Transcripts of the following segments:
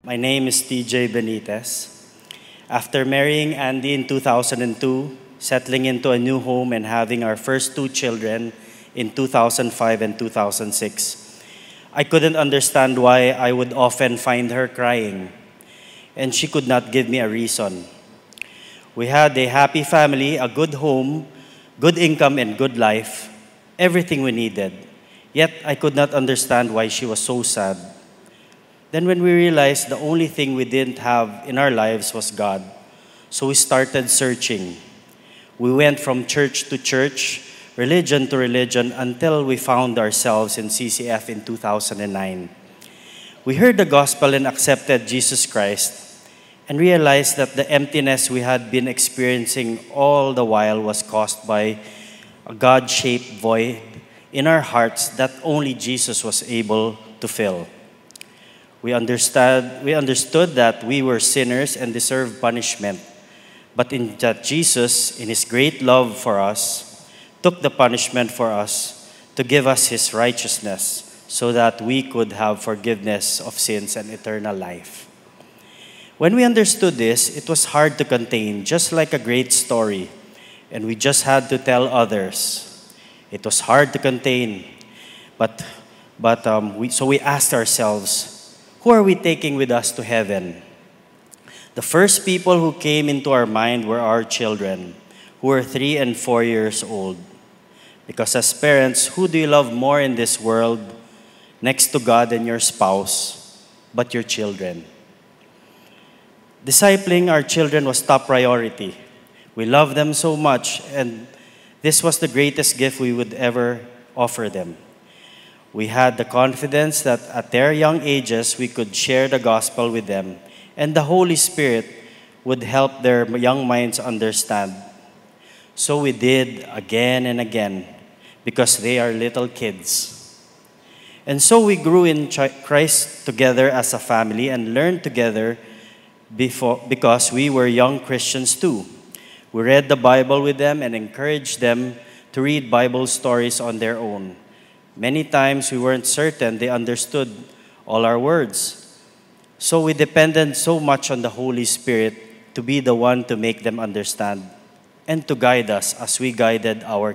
My name is TJ Benitez. After marrying Andy in 2002, settling into a new home and having our first two children in 2005 and 2006, I couldn't understand why I would often find her crying, and she could not give me a reason. We had a happy family, a good home, good income, and good life, everything we needed. Yet I could not understand why she was so sad. Then when we realized the only thing we didn't have in our lives was God, so we started searching. We went from church to church, religion to religion, until we found ourselves in CCF in 2009. We heard the gospel and accepted Jesus Christ, and realized that the emptiness we had been experiencing all the while was caused by a God-shaped void in our hearts that only Jesus was able to fill. We understood that we were sinners and deserved punishment, but in that Jesus, in His great love for us, took the punishment for us to give us His righteousness so that we could have forgiveness of sins and eternal life. When we understood this, it was hard to contain, just like a great story, and we just had to tell others. It was hard to contain, so we asked ourselves, who are we taking with us to heaven? The first people who came into our mind were our children, who were 3 and 4 years old. Because as parents, who do you love more in this world, next to God and your spouse, but your children? Discipling our children was top priority. We love them so much, and this was the greatest gift we would ever offer them. We had the confidence that at their young ages, we could share the gospel with them, and the Holy Spirit would help their young minds understand. So we did again and again, because they are little kids. And so we grew in Christ together as a family and learned together because we were young Christians too. We read the Bible with them and encouraged them to read Bible stories on their own. Many times we weren't certain they understood all our words. So we depended so much on the Holy Spirit to be the one to make them understand and to guide us as we guided our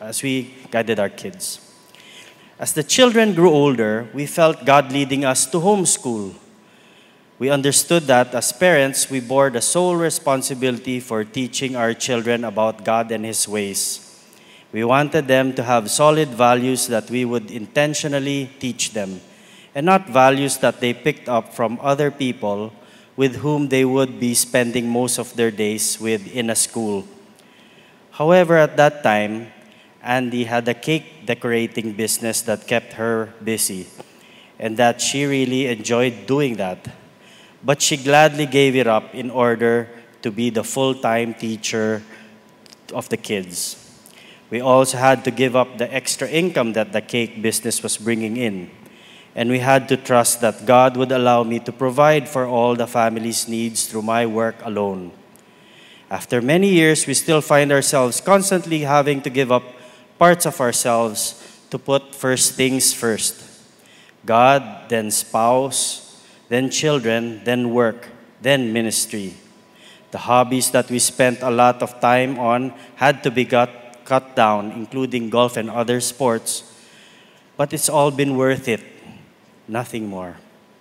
kids. As the children grew older, we felt God leading us to homeschool. We understood that as parents, we bore the sole responsibility for teaching our children about God and His ways. We wanted them to have solid values that we would intentionally teach them, and not values that they picked up from other people with whom they would be spending most of their days with in a school. However, at that time, Andy had a cake decorating business that kept her busy, and that she really enjoyed doing that. But she gladly gave it up in order to be the full-time teacher of the kids. We also had to give up the extra income that the cake business was bringing in. And we had to trust that God would allow me to provide for all the family's needs through my work alone. After many years, we still find ourselves constantly having to give up parts of ourselves to put first things first. God, then spouse, then children, then work, then ministry. The hobbies that we spent a lot of time on had to be cut down, including golf and other sports. But it's all been worth it. Nothing more.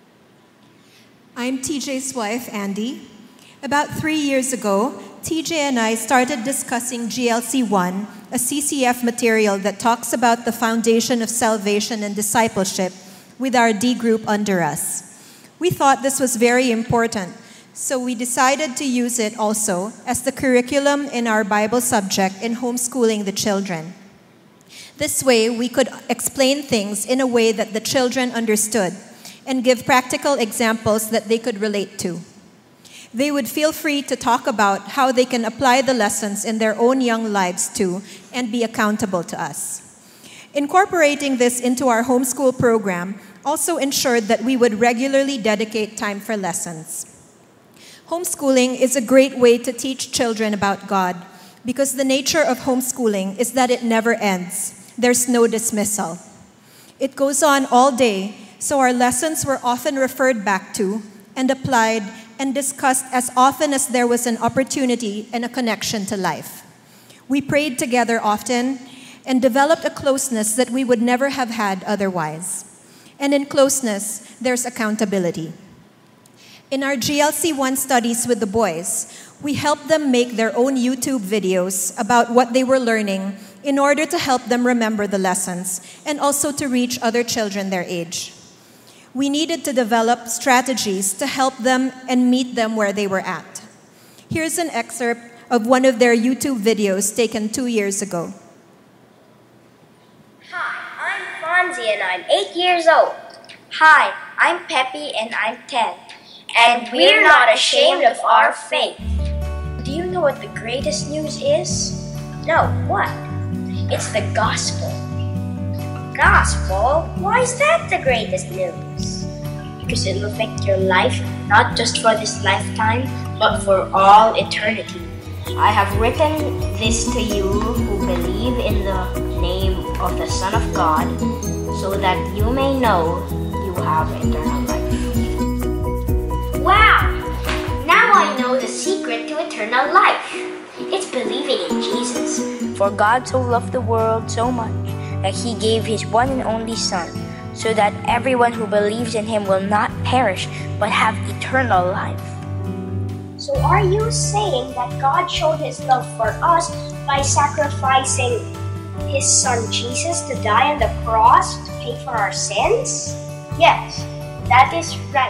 I'm TJ's wife, Andy. About 3 years ago, TJ and I started discussing GLC 1, a CCF material that talks about the foundation of salvation and discipleship, with our D group under us. We thought this was very important, so we decided to use it also as the curriculum in our Bible subject in homeschooling the children. This way, we could explain things in a way that the children understood and give practical examples that they could relate to. They would feel free to talk about how they can apply the lessons in their own young lives too and be accountable to us. Incorporating this into our homeschool program also ensured that we would regularly dedicate time for lessons. Homeschooling is a great way to teach children about God because the nature of homeschooling is that it never ends. There's no dismissal. It goes on all day, so our lessons were often referred back to and applied and discussed as often as there was an opportunity and a connection to life. We prayed together often and developed a closeness that we would never have had otherwise. And in closeness, there's accountability. In our GLC 1 studies with the boys, we helped them make their own YouTube videos about what they were learning in order to help them remember the lessons and also to reach other children their age. We needed to develop strategies to help them and meet them where they were at. Here's an excerpt of one of their YouTube videos taken 2 years ago. Hi, I'm Fonzie and I'm 8 years old. Hi, I'm Peppy and I'm 10. And we're not ashamed of our faith. Do you know what the greatest news is? No, what? It's the gospel. Gospel? Why is that the greatest news? Because it will affect your life, not just for this lifetime, but for all eternity. I have written this to you who believe in the name of the Son of God, so that you may know you have eternal life. Wow! Now I know the secret to eternal life. It's believing in Jesus. For God so loved the world so much that He gave His one and only Son, so that everyone who believes in Him will not perish, but have eternal life. So are you saying that God showed His love for us by sacrificing His Son Jesus to die on the cross to pay for our sins? Yes, that is right.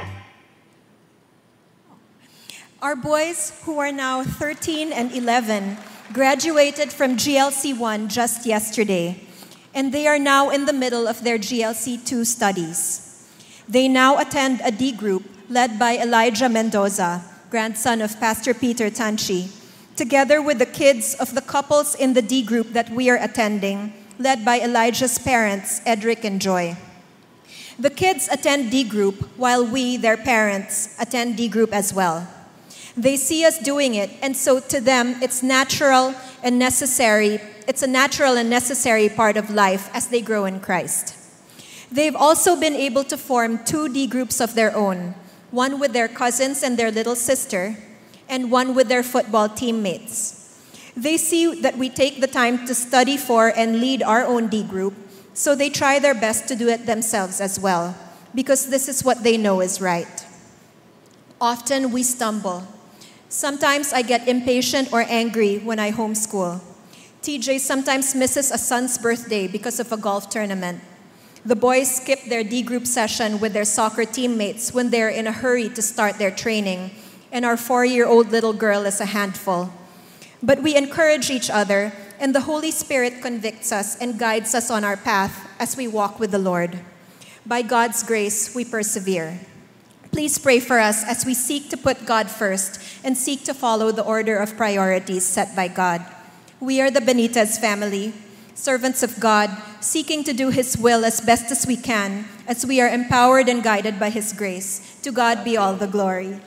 Our boys, who are now 13 and 11, graduated from GLC 1 just yesterday, and they are now in the middle of their GLC 2 studies. They now attend a D group led by Elijah Mendoza, grandson of Pastor Peter Tanchi, together with the kids of the couples in the D group that we are attending, led by Elijah's parents, Edric and Joy. The kids attend D group while we, their parents, attend D group as well. They see us doing it, and so to them, it's natural and necessary. It's a natural and necessary part of life as they grow in Christ. They've also been able to form 2 D groups of their own, one with their cousins and their little sister, and one with their football teammates. They see that we take the time to study for and lead our own D group, so they try their best to do it themselves as well, because this is what they know is right. Often we stumble. Sometimes I get impatient or angry when I homeschool. TJ sometimes misses a son's birthday because of a golf tournament. The boys skip their D group session with their soccer teammates when they're in a hurry to start their training, and our 4-year-old little girl is a handful. But we encourage each other, and the Holy Spirit convicts us and guides us on our path as we walk with the Lord. By God's grace, we persevere. Please pray for us as we seek to put God first and seek to follow the order of priorities set by God. We are the Benitez family, servants of God, seeking to do His will as best as we can, as we are empowered and guided by His grace. To God be all the glory.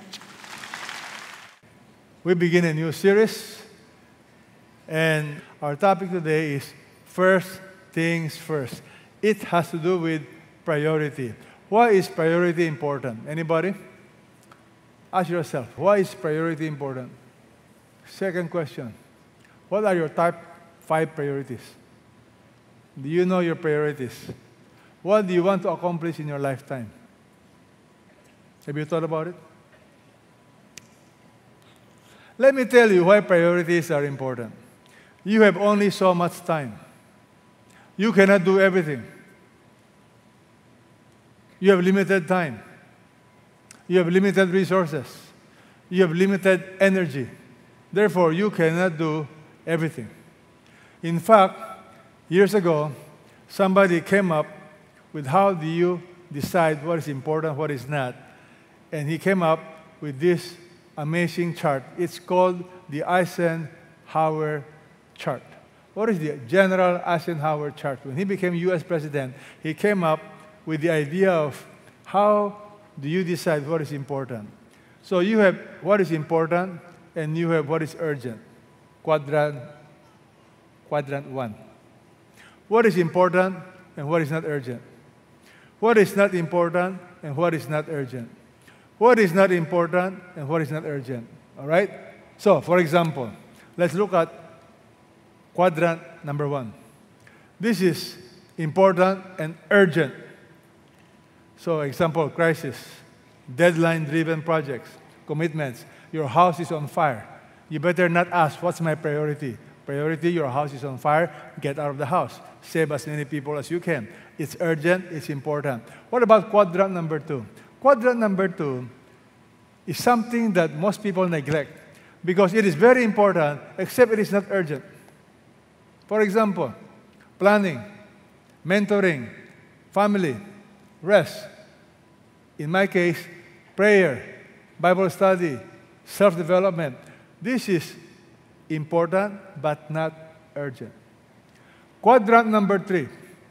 We begin a new series, and our topic today is First Things First. It has to do with priority. Why is priority important? Anybody? Ask yourself, why is priority important? Second question, what are your top 5 priorities? Do you know your priorities? What do you want to accomplish in your lifetime? Have you thought about it? Let me tell you why priorities are important. You have only so much time. You cannot do everything. You have limited time. You have limited resources. You have limited energy. Therefore, you cannot do everything. In fact, years ago, somebody came up with how do you decide what is important, what is not. And he came up with this amazing chart. It's called the Eisenhower chart. What is the General Eisenhower chart? When he became US President, he came up with the idea of how do you decide what is important. So you have what is important and you have what is urgent. Quadrant 1. What is important and what is not urgent. What is not important and what is not urgent. what is not important and what is not urgent. All right? So, for example, let's look at quadrant number 1. This is important and urgent. So, example, crisis, deadline-driven projects, commitments. Your house is on fire. You better not ask, what's my priority? Priority, your house is on fire, get out of the house. Save as many people as you can. It's urgent, it's important. What about quadrant number 2? Quadrant number 2 is something that most people neglect because it is very important, except it is not urgent. For example, planning, mentoring, family, rest. In my case, prayer, Bible study, self-development. This is important but not urgent. Quadrant number 3.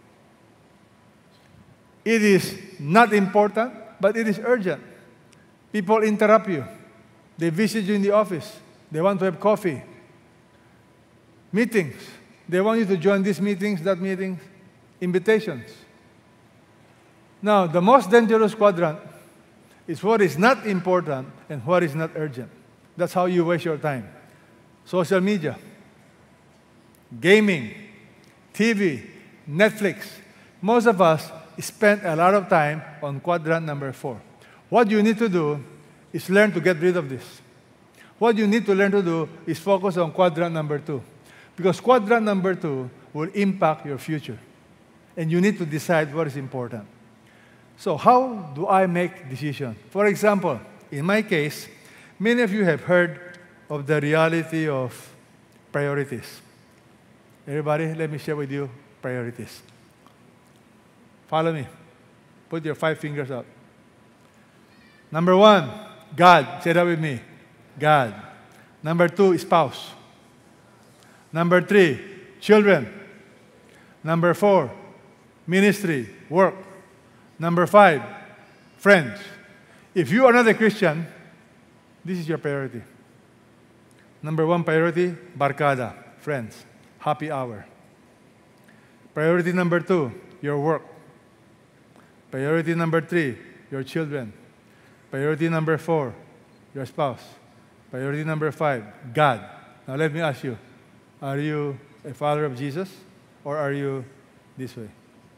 It is not important, but it is urgent. People interrupt you. They visit you in the office. They want to have coffee. Meetings. They want you to join these meetings, that meetings. Invitations. Now, the most dangerous quadrant is what is not important and what is not urgent. That's how you waste your time. Social media, gaming, TV, Netflix. Most of us spend a lot of time on quadrant number 4. What you need to do is learn to get rid of this. What you need to learn to do is focus on quadrant number 2. Because quadrant number 2 will impact your future. And you need to decide what is important. So how do I make decisions? For example, in my case, many of you have heard of the reality of priorities. Everybody, let me share with you priorities. Follow me. Put your 5 fingers up. Number 1, God. Say that with me. God. Number 2, spouse. Number 3, children. Number 4, ministry, work. Number 5, friends. If you are not a Christian, this is your priority. Number 1 priority, barkada, friends, happy hour. Priority number 2, your work. Priority number 3, your children. Priority number 4, your spouse. Priority number 5, God. Now let me ask you, are you a follower of Jesus or are you this way?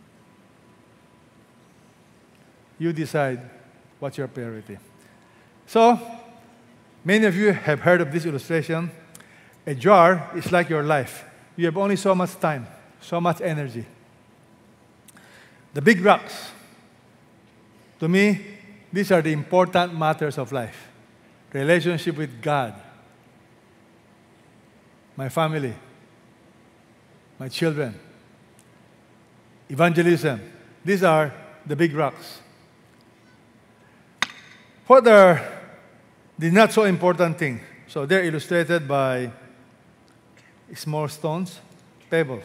You decide what's your priority. So, many of you have heard of this illustration. A jar is like your life. You have only so much time, so much energy. The big rocks, to me, these are the important matters of life. Relationship with God, my family, my children, evangelism. These are the big rocks. What are the not so important things? So they're illustrated by small stones, pebbles.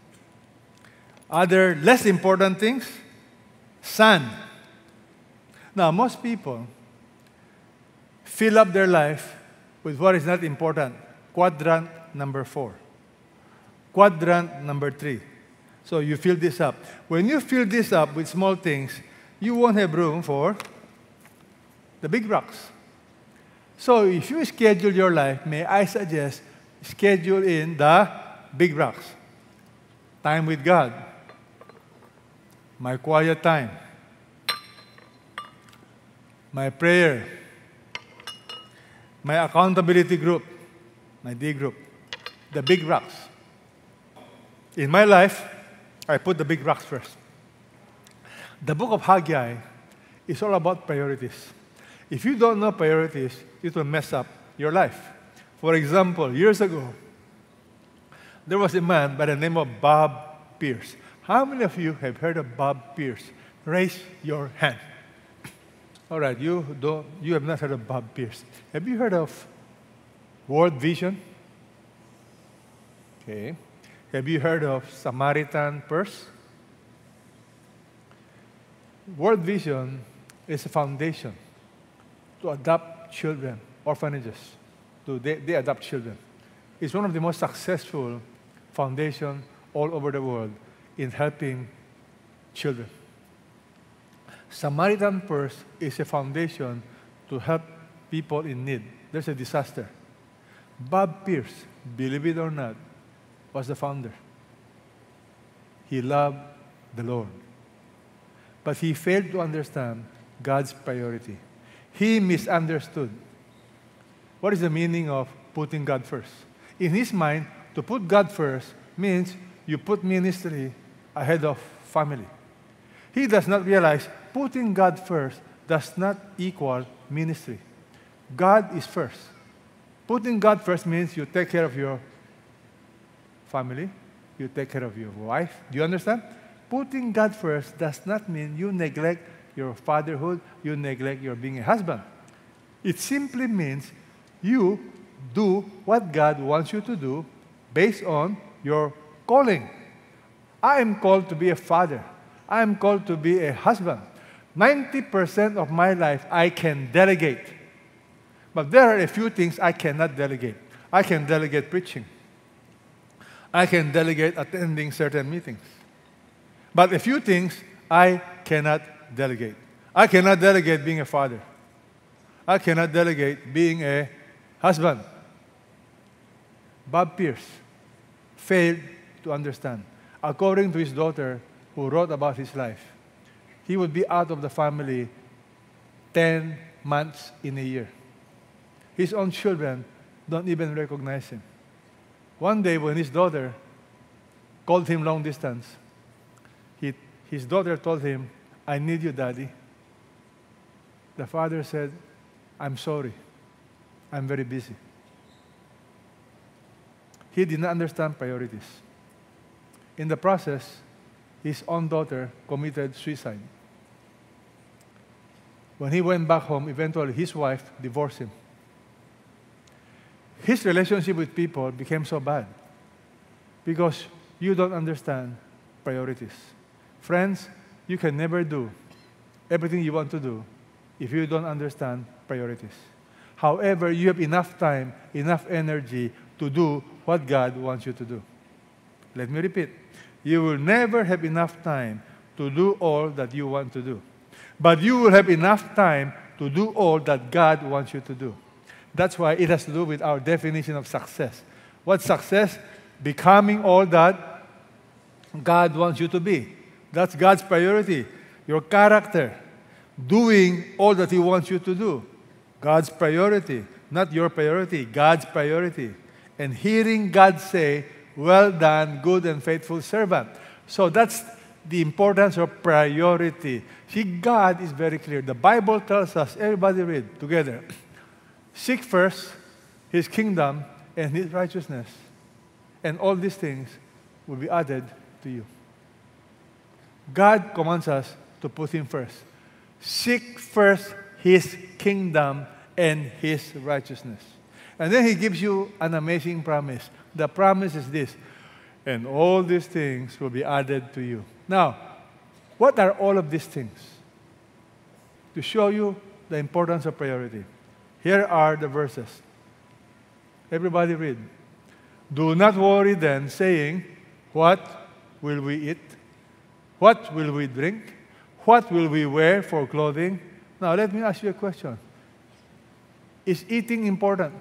Other less important things, sand. Now, most people fill up their life with what is not important. Quadrant number 4. Quadrant number 3. So you fill this up. When you fill this up with small things, you won't have room for the big rocks. So if you schedule your life, may I suggest schedule in the big rocks. Time with God. My quiet time. My prayer. My accountability group. My D group. The big rocks. In my life, I put the big rocks first. The book of Haggai is all about priorities. If you don't know priorities, it will mess up your life. For example, years ago, there was a man by the name of Bob Pierce. How many of you have heard of Bob Pierce? Raise your hand. All right, you have not heard of Bob Pierce. Have you heard of World Vision? Okay. Have you heard of Samaritan Purse? World Vision is a foundation to adopt children, orphanages. They adopt children. It's one of the most successful foundations all over the world in helping children. Samaritan Purse is a foundation to help people in need. There's a disaster. Bob Pierce, believe it or not, was the founder. He loved the Lord. But he failed to understand God's priority. He misunderstood. What is the meaning of putting God first? In his mind, to put God first means you put ministry ahead of family. He does not realize putting God first does not equal ministry. God is first. Putting God first means you take care of your family, you take care of your wife. Do you understand? Putting God first does not mean you neglect your fatherhood, you neglect your being a husband. It simply means you do what God wants you to do based on your calling. I am called to be a father. I am called to be a husband. 90% of my life I can delegate. But there are a few things I cannot delegate. I can delegate preaching. I can delegate attending certain meetings. But a few things I cannot delegate. I cannot delegate being a father. I cannot delegate being a husband. Bob Pierce failed to understand. According to his daughter, who wrote about his life, he would be out of the family 10 months in a year. His own children don't even recognize him. One day when his daughter called him long distance, his daughter told him, "I need you, Daddy." The father said, "I'm sorry. I'm very busy." He did not understand priorities. In the process, his own daughter committed suicide. When he went back home, eventually his wife divorced him. His relationship with people became so bad because you don't understand priorities. Friends, you can never do everything you want to do if you don't understand priorities. However, you have enough time, enough energy to do what God wants you to do. Let me repeat. You will never have enough time to do all that you want to do. But you will have enough time to do all that God wants you to do. That's why it has to do with our definition of success. What's success? Becoming all that God wants you to be. That's God's priority. Your character. Doing all that He wants you to do. God's priority. Not your priority, God's priority. And hearing God say, "Well done, good and faithful servant." So that's the importance of priority. See, God is very clear. The Bible tells us, everybody read together, seek first His kingdom and His righteousness, and all these things will be added to you. God commands us to put Him first. Seek first His kingdom and His righteousness. And then He gives you an amazing promise. The promise is this, and all these things will be added to you. Now, what are all of these things? To show you the importance of priority, here are the verses. Everybody read. Do not worry then, saying, "What will we eat? What will we drink? What will we wear for clothing?" Now, let me ask you a question. Is eating important?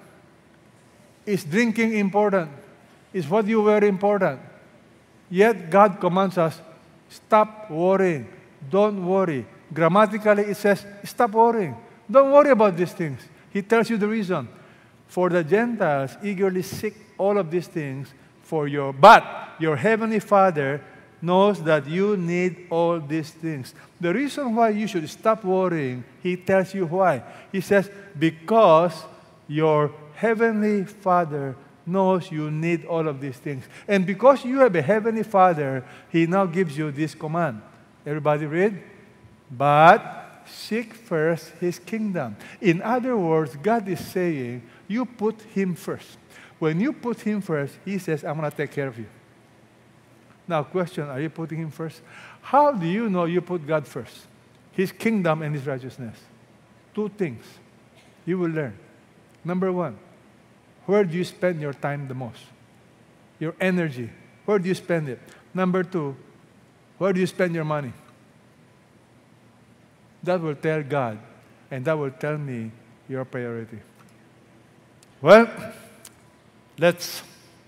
Is drinking important? Is what you wear important? Yet God commands us, stop worrying. Don't worry. Grammatically, it says, stop worrying. Don't worry about these things. He tells you the reason. For the Gentiles eagerly seek all of these things but your heavenly Father knows that you need all these things. The reason why you should stop worrying, He tells you why. He says, because your heavenly Father knows you need all of these things. And because you have a heavenly Father, He now gives you this command. Everybody read? But seek first His kingdom. In other words, God is saying, you put Him first. When you put Him first, He says, I'm going to take care of you. Now, question, are you putting Him first? How do you know you put God first? His kingdom and His righteousness. Two things you will learn. Number one, where do you spend your time the most? Your energy. Where do you spend it? Number two, where do you spend your money? That will tell God and that will tell me your priority. Well, let's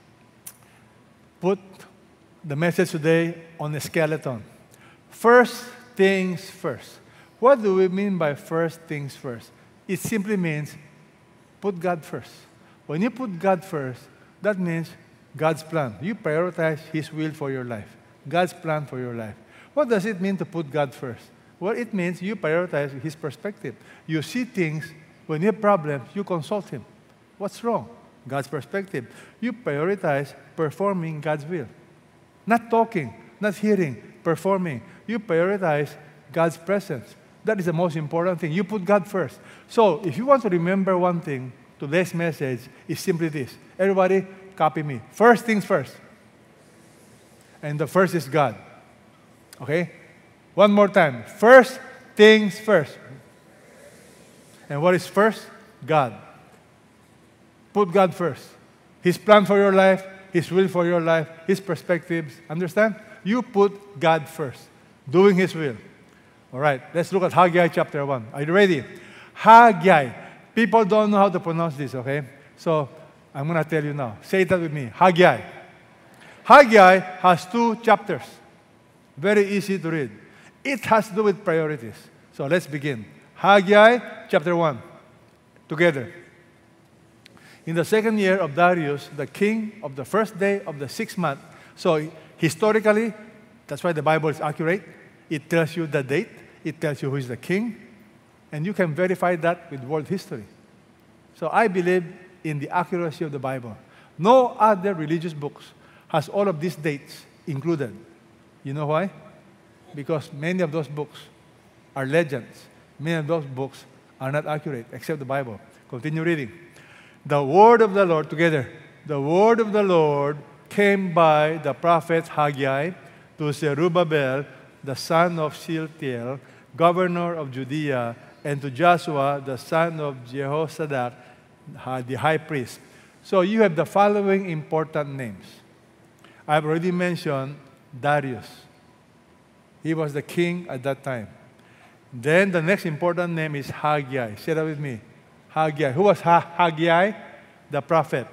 put the message today on a skeleton. First things first. What do we mean by first things first? It simply means put God first. When you put God first, that means God's plan. You prioritize His will for your life, God's plan for your life. What does it mean to put God first? Well, it means you prioritize His perspective. You see things, when you have problems, you consult Him. What's wrong? God's perspective. You prioritize performing God's will. Not talking, not hearing, performing. You prioritize God's presence. That is the most important thing. You put God first. So, if you want to remember one thing, today's message is simply this. Everybody, copy me. First things first. And the first is God. Okay? One more time. First things first. And what is first? God. Put God first. His plan for your life, His will for your life, His perspectives. Understand? You put God first. Doing His will. All right, let's look at Haggai chapter 1. Are you ready? Haggai. People don't know how to pronounce this, okay? So, I'm going to tell you now. Say that with me. Haggai. Haggai has 2 chapters. Very easy to read. It has to do with priorities. So, let's begin. Haggai chapter 1. Together. In the 2nd year of Darius, the king, of the 1st day of the 6th month. So, historically, that's why the Bible is accurate. It tells you the date. It tells you who is the king. And you can verify that with world history. So I believe in the accuracy of the Bible. No other religious books has all of these dates included. You know why? Because many of those books are legends. Many of those books are not accurate, except the Bible. Continue reading. The word of the Lord, together. The word of the Lord came by the prophet Haggai to Zerubbabel, the son of Shealtiel, governor of Judea, and to Joshua, the son of Jehozadak, the high priest. So you have the following important names. I've already mentioned Darius. He was the king at that time. Then the next important name is Haggai. Say that with me. Haggai. Who was Haggai? The prophet.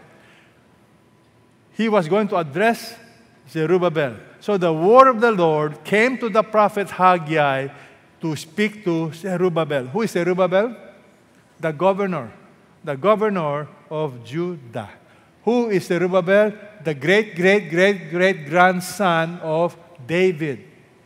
He was going to address Zerubbabel. So the word of the Lord came to the prophet Haggai to speak to Zerubbabel. Who is Zerubbabel? The governor of Judah. Who is Zerubbabel? The great-great-great-great-grandson of David.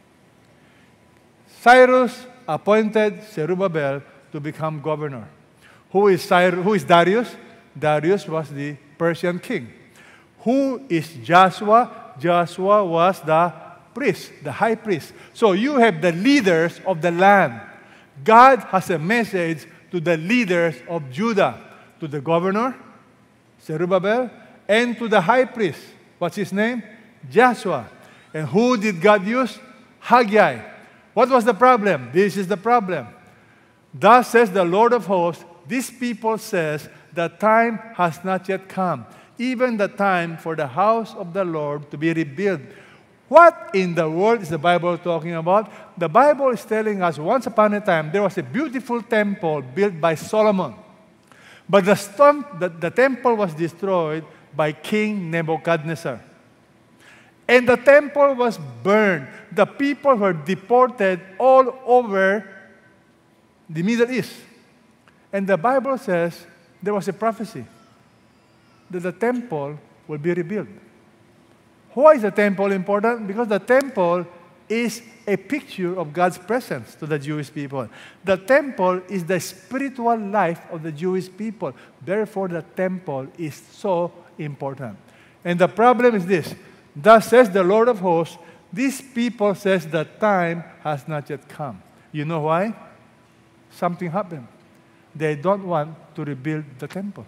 Cyrus appointed Zerubbabel to become governor. Who is Darius? Darius was the Persian king. Who is Joshua? Joshua was the priest, the high priest. So you have the leaders of the land. God has a message to the leaders of Judah, to the governor, Zerubbabel, and to the high priest. What's his name? Joshua. And who did God use? Haggai. What was the problem? This is the problem. Thus says the Lord of hosts, this people says, the time has not yet come, even the time for the house of the Lord to be rebuilt. What in the world is the Bible talking about? The Bible is telling us once upon a time there was a beautiful temple built by Solomon. But the temple was destroyed by King Nebuchadnezzar. And the temple was burned. The people were deported all over the Middle East. And the Bible says there was a prophecy that the temple will be rebuilt. Why is the temple important? Because the temple is a picture of God's presence to the Jewish people. The temple is the spiritual life of the Jewish people. Therefore, the temple is so important. And the problem is this. Thus says the Lord of hosts, these people says the time has not yet come. You know why? Something happened. They don't want to rebuild the temple.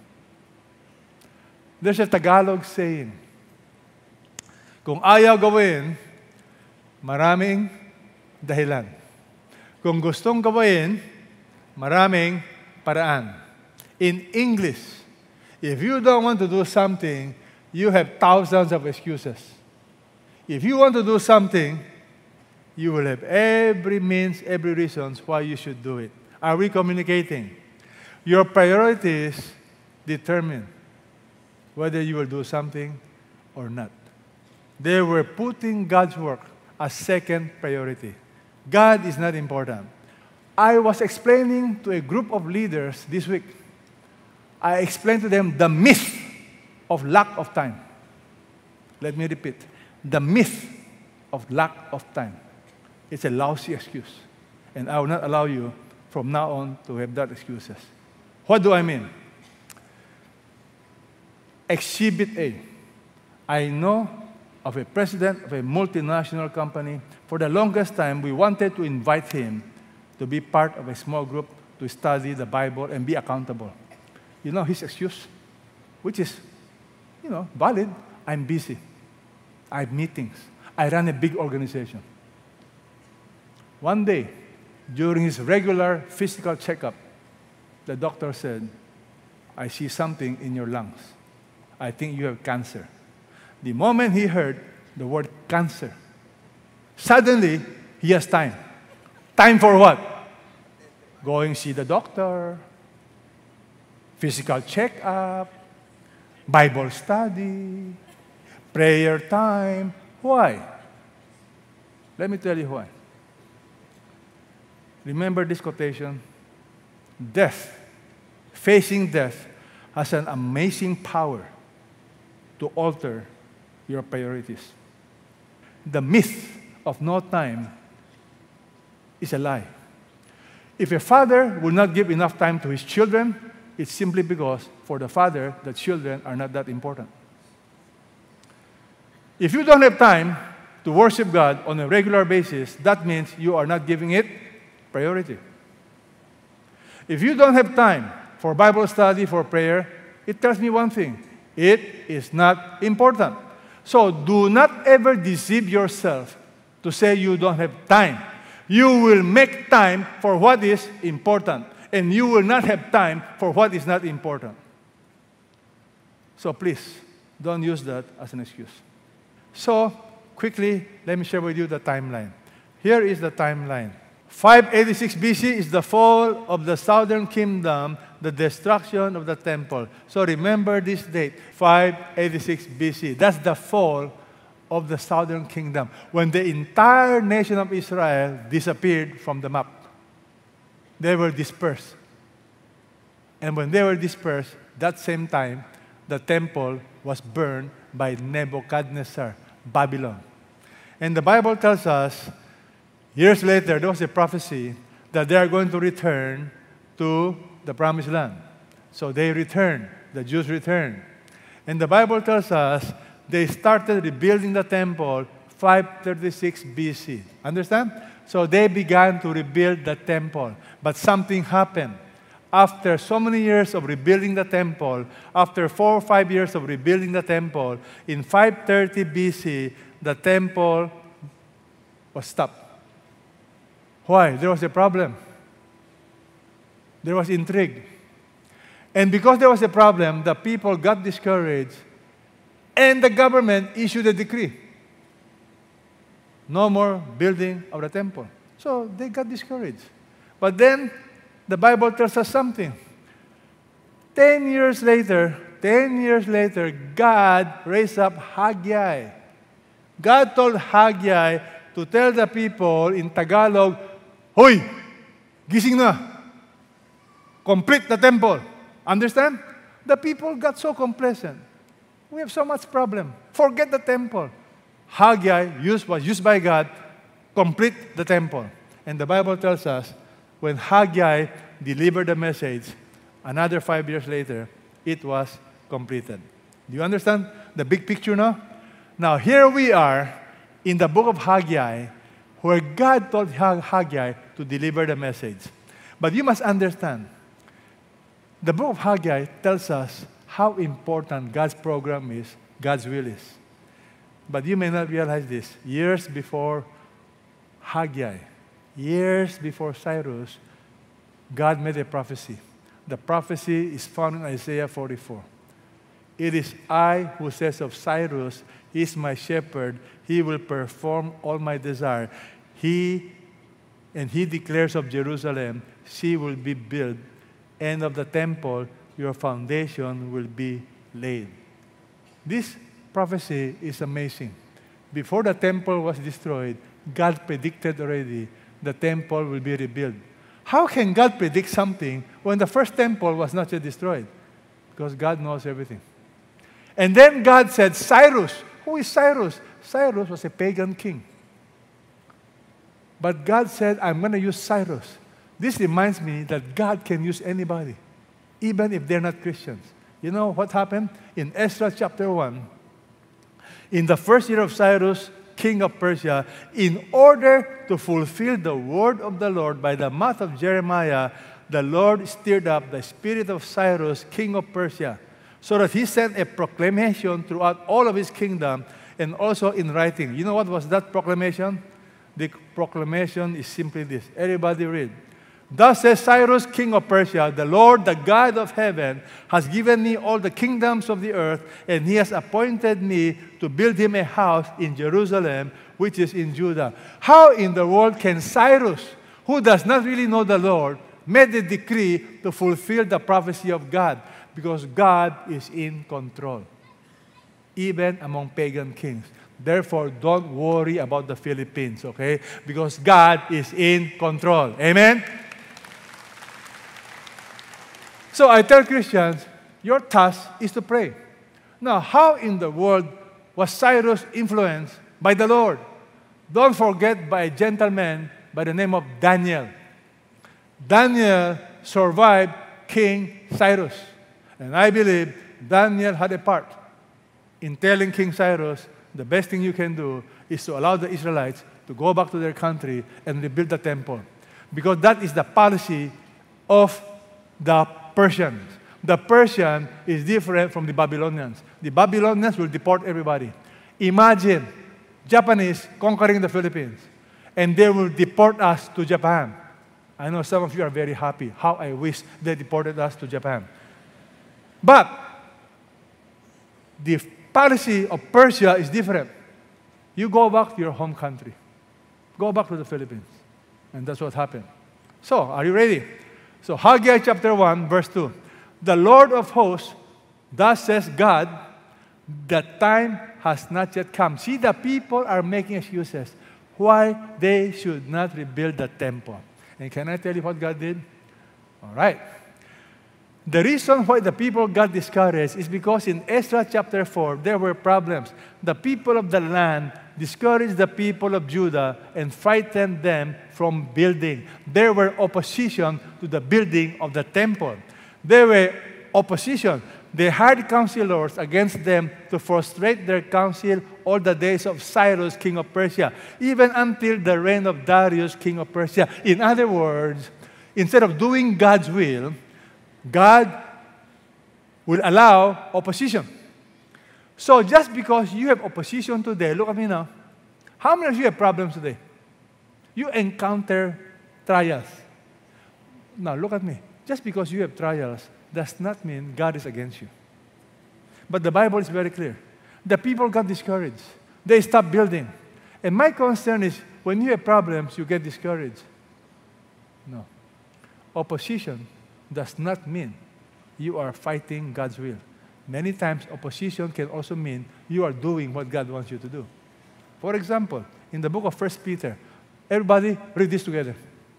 There's a Tagalog saying, kung ayaw gawin, maraming dahilan. Kung gustong gawin, maraming paraan. In English, if you don't want to do something, you have thousands of excuses. If you want to do something, you will have every means, every reason why you should do it. Are we communicating? Your priorities determine whether you will do something or not. They were putting God's work as second priority. God is not important. I was explaining to a group of leaders this week. I explained to them the myth of lack of time. Let me repeat. The myth of lack of time. It's a lousy excuse. And I will not allow you from now on to have that excuses. What do I mean? Exhibit A. I know of a president of a multinational company. For the longest time, we wanted to invite him to be part of a small group to study the Bible and be accountable. You know his excuse, which is, valid. I'm busy. I have meetings. I run a big organization. One day, during his regular physical checkup, the doctor said, I see something in your lungs. I think you have cancer. The moment he heard the word cancer, suddenly he has time. Time for what? Going see the doctor, physical checkup, Bible study, prayer time. Why? Let me tell you why. Remember this quotation? Death, facing death, has an amazing power to alter your priorities. The myth of no time is a lie. If a father will not give enough time to his children, it's simply because for the father, the children are not that important. If you don't have time to worship God on a regular basis, that means you are not giving it priority. If you don't have time for Bible study, for prayer, it tells me one thing. It is not important. So do not ever deceive yourself to say you don't have time. You will make time for what is important, and you will not have time for what is not important. So please, don't use that as an excuse. So, quickly, let me share with you the timeline. Here is the timeline. 586 BC is the fall of the southern kingdom, the destruction of the temple. So remember this date, 586 BC. That's the fall of the southern kingdom, when the entire nation of Israel disappeared from the map. They were dispersed. And when they were dispersed, that same time, the temple was burned by Nebuchadnezzar, Babylon. And the Bible tells us, years later, there was a prophecy that they are going to return to the promised land. So they returned. The Jews returned. And the Bible tells us they started rebuilding the temple 536 BC. Understand? So they began to rebuild the temple. But something happened. After so many years of rebuilding the temple, after 4 or 5 years of rebuilding the temple, in 530 BC, the temple was stopped. Why? There was a problem. There was intrigue. And because there was a problem, the people got discouraged, and the government issued a decree. No more building of the temple. So they got discouraged. But then, the Bible tells us something. 10 years later, God raised up Haggai. God told Haggai to tell the people in Tagalog, Hoy! Gising na! Complete the temple. Understand? The people got so complacent. We have so much problem. Forget the temple. Haggai was used by God, complete the temple. And the Bible tells us, when Haggai delivered the message, another 5 years later, it was completed. Do you understand the big picture now? Now, here we are in the book of Haggai, where God told Haggai to deliver the message. But you must understand, the book of Haggai tells us how important God's program is, God's will is. But you may not realize this. Years before Haggai, years before Cyrus, God made a prophecy. The prophecy is found in Isaiah 44. It is I who says of Cyrus, he is my shepherd, he will perform all my desire. He declares of Jerusalem, she will be built, and of the temple, your foundation will be laid. This prophecy is amazing. Before the temple was destroyed, God predicted already the temple will be rebuilt. How can God predict something when the first temple was not yet destroyed? Because God knows everything. And then God said, Cyrus. Who is Cyrus? Cyrus was a pagan king. But God said, I'm going to use Cyrus. This reminds me that God can use anybody, even if they're not Christians. You know what happened? In Ezra chapter 1, in the first year of Cyrus, king of Persia, in order to fulfill the word of the Lord by the mouth of Jeremiah, the Lord stirred up the spirit of Cyrus, king of Persia, so that he sent a proclamation throughout all of his kingdom and also in writing. You know what was that proclamation? The proclamation is simply this. Everybody read. Thus says Cyrus, king of Persia, the Lord, the God of heaven, has given me all the kingdoms of the earth, and he has appointed me to build him a house in Jerusalem, which is in Judah. How in the world can Cyrus, who does not really know the Lord, make a decree to fulfill the prophecy of God? Because God is in control, even among pagan kings. Therefore, don't worry about the Philippines, okay? Because God is in control. Amen? So I tell Christians, your task is to pray. Now, how in the world was Cyrus influenced by the Lord? Don't forget by a gentleman by the name of Daniel. Daniel survived King Cyrus. And I believe Daniel had a part in telling King Cyrus, the best thing you can do is to allow the Israelites to go back to their country and rebuild the temple. Because that is the policy of the Persians. The Persian is different from the Babylonians. The Babylonians will deport everybody. Imagine Japanese conquering the Philippines, and they will deport us to Japan. I know some of you are very happy. How I wish they deported us to Japan. But the policy of Persia is different. You go back to your home country. Go back to the Philippines. And that's what happened. So, are you ready? So, Haggai chapter 1, verse 2. The Lord of hosts, thus says God, the time has not yet come. See, the people are making excuses why they should not rebuild the temple. And can I tell you what God did? All right. The reason why the people got discouraged is because in Ezra chapter 4, there were problems. The people of the land discouraged the people of Judah and frightened them from building. There were opposition to the building of the temple. There were opposition. They hired counselors against them to frustrate their counsel all the days of Cyrus, king of Persia, even until the reign of Darius, king of Persia. In other words, instead of doing God's will, God will allow opposition. So just because you have opposition today, look at me now. How many of you have problems today? You encounter trials. Now look at me. Just because you have trials does not mean God is against you. But the Bible is very clear. The people got discouraged. They stopped building. And my concern is when you have problems, you get discouraged. No. Opposition does not mean you are fighting God's will. Many times, opposition can also mean you are doing what God wants you to do. For example, in the book of 1 Peter, everybody read this together.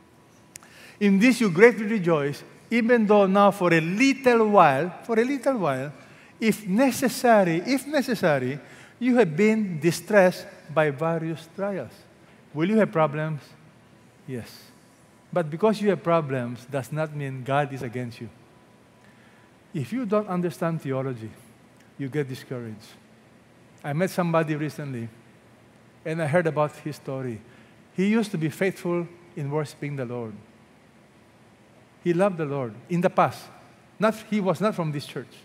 In this you greatly rejoice, even though now for a little while, if necessary, you have been distressed by various trials. Will you have problems? Yes. But because you have problems does not mean God is against you. If you don't understand theology, you get discouraged. I met somebody recently, and I heard about his story. He used to be faithful in worshiping the Lord. He loved the Lord in the past. He was not from this church.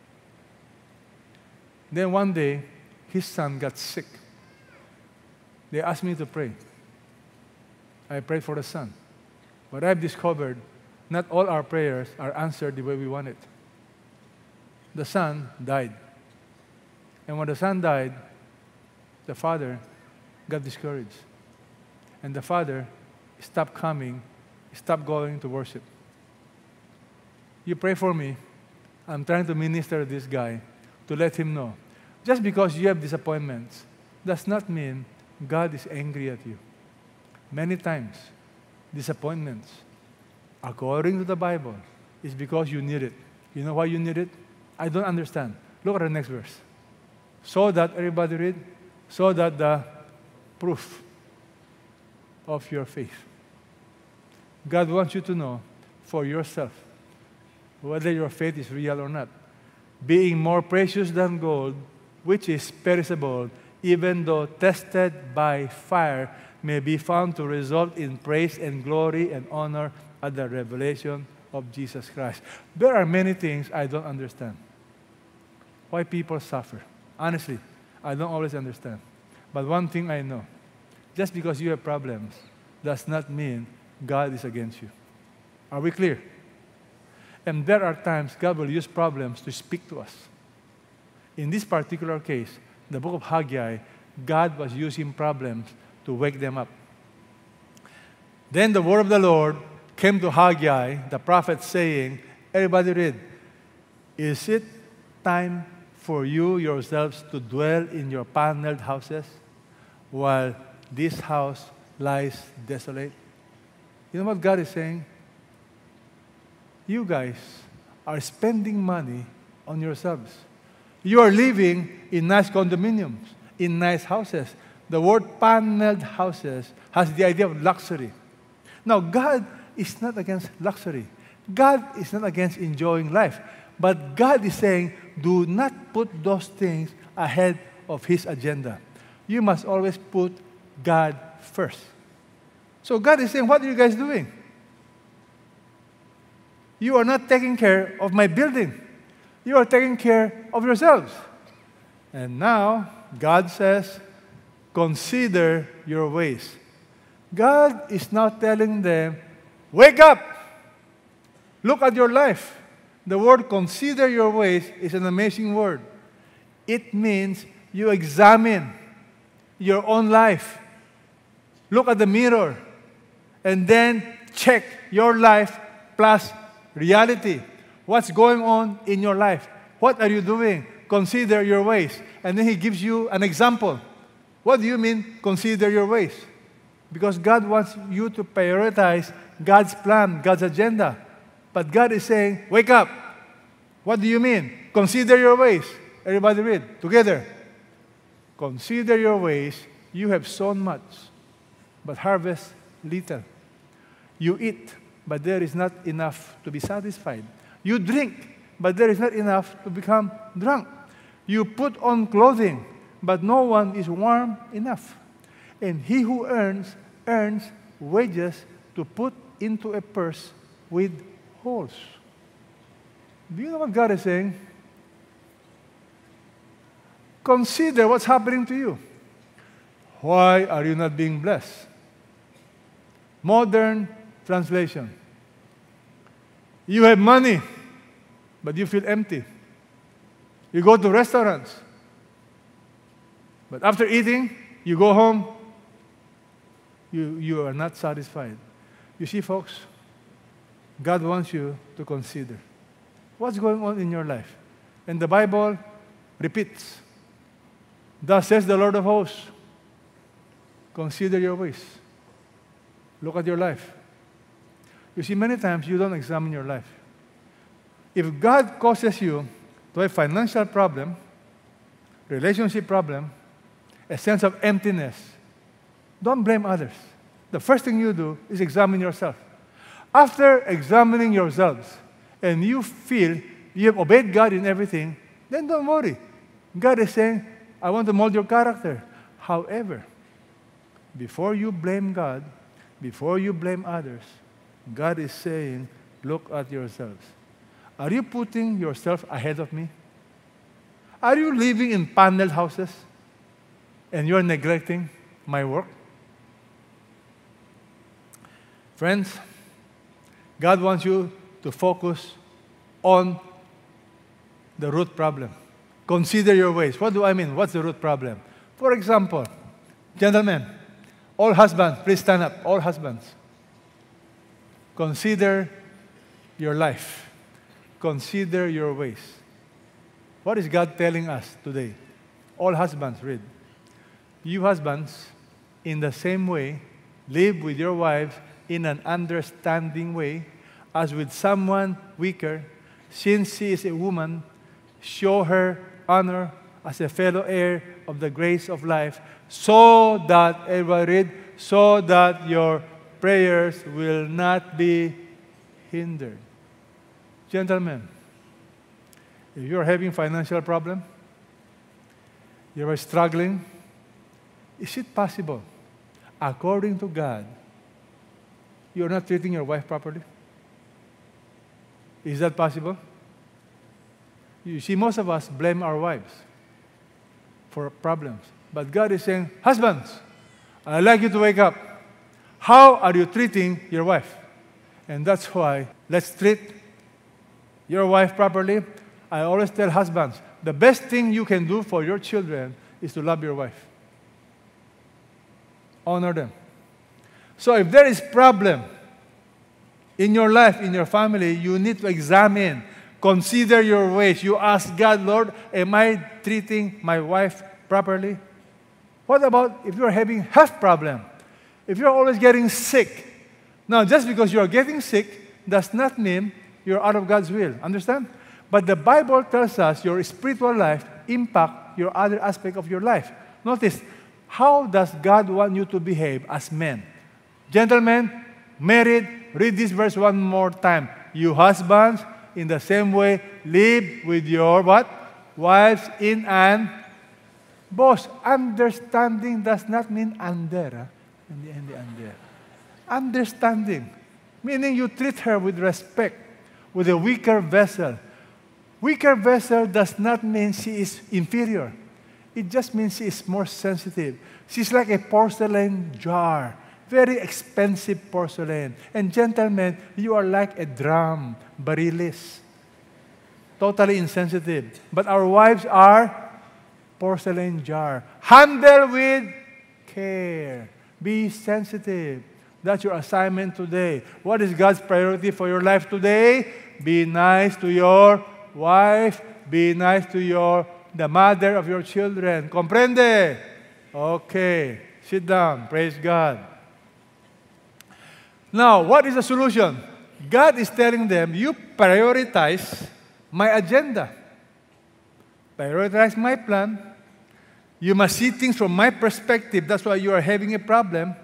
Then one day, his son got sick. They asked me to pray. I prayed for the son. But I've discovered not all our prayers are answered the way we want it. The son died. And when the son died, the father got discouraged. And the father stopped coming stop going to worship. You pray for me. I'm trying to minister to this guy to let him know. Just because you have disappointments does not mean God is angry at you. Many times, disappointments, according to the Bible, is because you need it. You know why you need it? I don't understand. Look at the next verse. So that, everybody read, so that the proof of your faith. God wants you to know for yourself whether your faith is real or not. Being more precious than gold, which is perishable, even though tested by fire, may be found to result in praise and glory and honor at the revelation of Jesus Christ. There are many things I don't understand. Why people suffer. Honestly, I don't always understand. But one thing I know, just because you have problems does not mean God is against you. Are we clear? And there are times God will use problems to speak to us. In this particular case, the book of Haggai, God was using problems to wake them up. Then the word of the Lord came to Haggai, the prophet, saying, everybody read, is it time for you yourselves to dwell in your paneled houses while this house lies desolate? You know what God is saying? You guys are spending money on yourselves. You are living in nice condominiums, in nice houses. The word paneled houses has the idea of luxury. Now, God is not against luxury. God is not against enjoying life. But God is saying, do not put those things ahead of His agenda. You must always put God first. So God is saying, what are you guys doing? You are not taking care of my building. You are taking care of yourselves. And now, God says, consider your ways. God is now telling them, wake up! Look at your life. The word consider your ways is an amazing word. It means you examine your own life. Look at the mirror. And then check your life plus reality. What's going on in your life? What are you doing? Consider your ways. And then He gives you an example. What do you mean, consider your ways? Because God wants you to prioritize God's plan, God's agenda. But God is saying, wake up. What do you mean? Consider your ways. Everybody read together. Consider your ways. You have sown much, but harvest little. You eat, but there is not enough to be satisfied. You drink, but there is not enough to become drunk. You put on clothing, but no one is warm enough. And he who earns wages to put into a purse with holes. Do you know what God is saying? Consider what's happening to you. Why are you not being blessed? Modern translation. You have money, but you feel empty. You go to restaurants, but after eating, you go home, you are not satisfied. You see, folks, God wants you to consider what's going on in your life. And the Bible repeats, thus says the Lord of hosts, consider your ways. Look at your life. You see, many times you don't examine your life. If God causes you to have financial problem, relationship problem, a sense of emptiness, don't blame others. The first thing you do is examine yourself. After examining yourselves, and you feel you have obeyed God in everything, then don't worry. God is saying, I want to mold your character. However, before you blame God, before you blame others, God is saying, look at yourselves. Are you putting yourself ahead of me? Are you living in paneled houses and you're neglecting my work? Friends, God wants you to focus on the root problem. Consider your ways. What do I mean? What's the root problem? For example, gentlemen, all husbands, please stand up. All husbands. Consider your life. Consider your ways. What is God telling us today? All husbands, read. You husbands, in the same way, live with your wives in an understanding way, as with someone weaker. Since she is a woman, show her honor as a fellow heir of the grace of life, so that, everybody read, so that your prayers will not be hindered. Gentlemen, if you're having financial problem, you're struggling, is it possible, according to God, you're not treating your wife properly? Is that possible? You see, most of us blame our wives for problems. But God is saying, husbands, I'd like you to wake up. How are you treating your wife? And that's why let's treat your wife properly. I always tell husbands, the best thing you can do for your children is to love your wife. Honor them. So if there is problem in your life, in your family, you need to examine, consider your ways. You ask God, Lord, am I treating my wife properly? What about if you're having health problem? If you're always getting sick? Now, just because you're getting sick does not mean you're out of God's will. Understand? But the Bible tells us your spiritual life impact your other aspect of your life. Notice, how does God want you to behave as men? Gentlemen, married, read this verse one more time. You husbands, in the same way, live with your what? Wives in an boss. Understanding does not mean under. Under. Understanding, meaning you treat her with respect, with a weaker vessel. Weaker vessel does not mean she is inferior. It just means she is more sensitive. She's like a porcelain jar, very expensive porcelain. And gentlemen, you are like a drum, barilis, totally insensitive. But our wives are porcelain jar. Handle with care. Be sensitive. That's your assignment today. What is God's priority for your life today? Be nice to your wife. Be nice to the mother of your children. Comprende? Okay. Sit down. Praise God. Now, what is the solution? God is telling them, you prioritize my agenda. Prioritize my plan. You must see things from my perspective. That's why you are having a problem.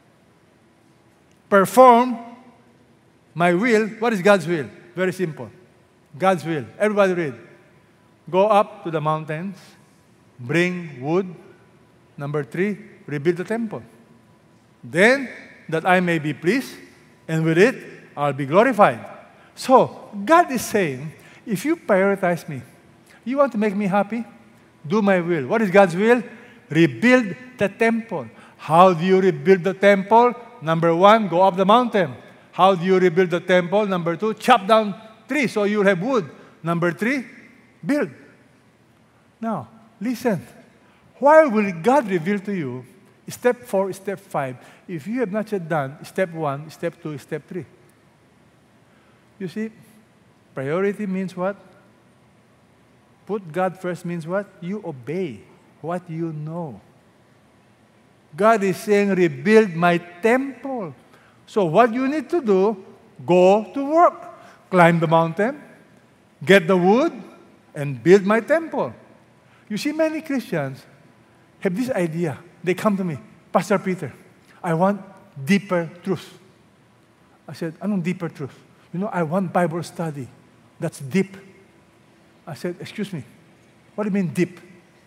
Perform my will. What is God's will? Very simple. God's will. Everybody read. Go up to the mountains. Bring wood. Number 3, rebuild the temple. Then, that I may be pleased, and with it, I'll be glorified. So, God is saying, if you prioritize me, you want to make me happy? Do my will. What is God's will? Rebuild the temple. How do you rebuild the temple? Number 1, go up the mountain. How do you rebuild the temple? Number 2, chop down trees so you'll have wood. Number 3, build. Now, listen. Why will God reveal to you step 4, step 5, if you have not yet done step 1, step 2, step 3? You see, priority means what? Put God first means what? You obey what you know. God is saying, rebuild my temple. So what you need to do, go to work. Climb the mountain, get the wood, and build my temple. You see, many Christians have this idea. They come to me, Pastor Peter, I want deeper truth. I said, anong deeper truth? You know, I want Bible study. That's deep. I said, excuse me, what do you mean deep?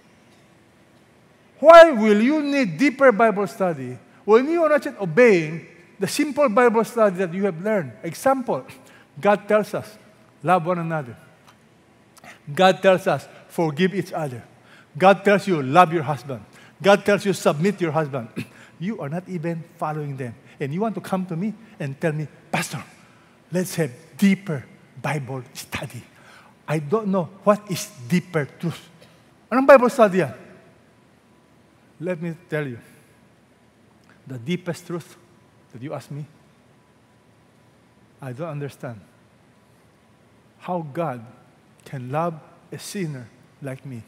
Why will you need deeper Bible study when you are not yet obeying the simple Bible study that you have learned? Example, God tells us, love one another. God tells us, forgive each other. God tells you, love your husband. God tells you, submit your husband. You are not even following them. And you want to come to me and tell me, Pastor, let's have deeper Bible study. I don't know what is deeper truth. Anong Bible study yan? Let me tell you, the deepest truth that you ask me, I don't understand how God can love a sinner like me.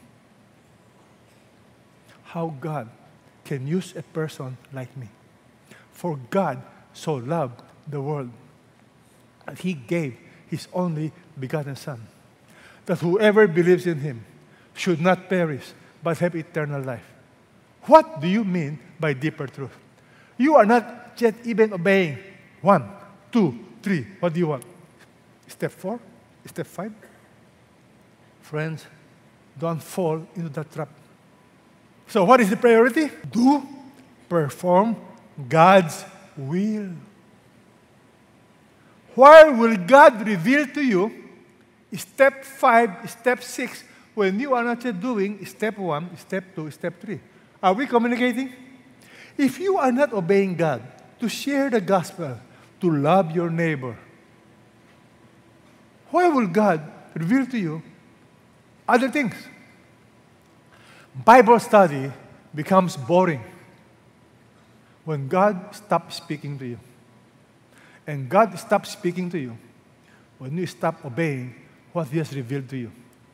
How God can use a person like me. For God so loved the world that He gave His only begotten Son, that whoever believes in Him should not perish, but have eternal life. What do you mean by deeper truth? You are not yet even obeying. 1, 2, 3. What do you want? Step 4? Step 5? Friends, don't fall into that trap. So what is the priority? Do, perform God's will. Where will God reveal to you? Step 5, step 6, when you are not yet doing step 1, step 2, step 3. Are we communicating? If you are not obeying God to share the gospel, to love your neighbor, where will God reveal to you other things? Bible study becomes boring when God stops speaking to you. And God stops speaking to you when you stop obeying what He has revealed to you.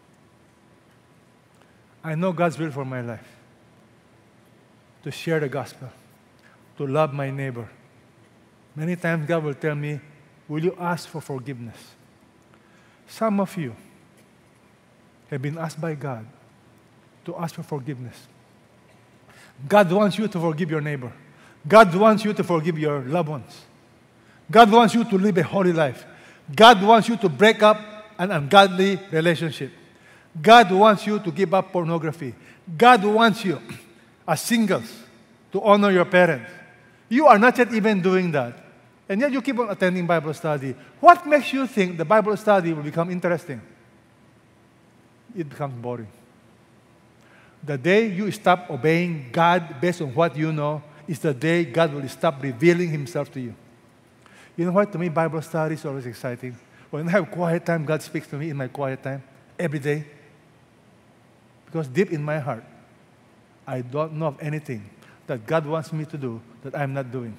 I know God's will for my life: to share the gospel, to love my neighbor. Many times God will tell me, will you ask for forgiveness? Some of you have been asked by God to ask for forgiveness. God wants you to forgive your neighbor. God wants you to forgive your loved ones. God wants you to live a holy life. God wants you to break up an ungodly relationship. God wants you to give up pornography. God wants you, as singles, to honor your parents. You are not yet even doing that. And yet you keep on attending Bible study. What makes you think the Bible study will become interesting? It becomes boring. The day you stop obeying God based on what you know is the day God will stop revealing Himself to you. You know what? To me, Bible study is always exciting. When I have quiet time, God speaks to me in my quiet time every day. Because deep in my heart, I don't know of anything that God wants me to do that I'm not doing.